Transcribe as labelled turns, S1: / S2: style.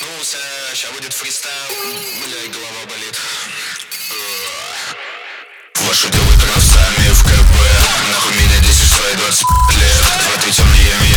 S1: проснулся, ща будет фристайл. Бля, и голова болит. Ваши делают красами в КП. Нахуй меня 10 свои 25 лет. В этой темной яме